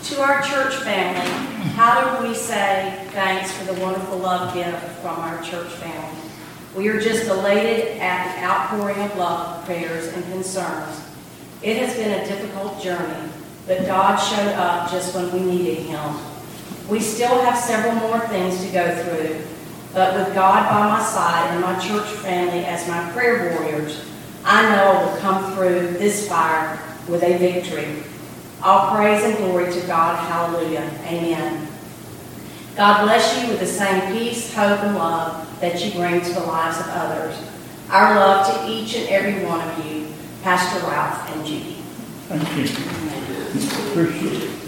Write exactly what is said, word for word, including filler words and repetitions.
To our church family, how do we say thanks for the wonderful love gift from our church family? We are just elated at the outpouring of love, prayers, and concerns. It has been a difficult journey, but God showed up just when we needed Him. We still have several more things to go through, but with God by my side and my church family as my prayer warriors, I know I will come through this fire with a victory. All praise and glory to God. Hallelujah. Amen. God bless you with the same peace, hope, and love that you bring to the lives of others. Our love to each and every one of you, Pastor Ralph and Judy. Thank you. Appreciate it.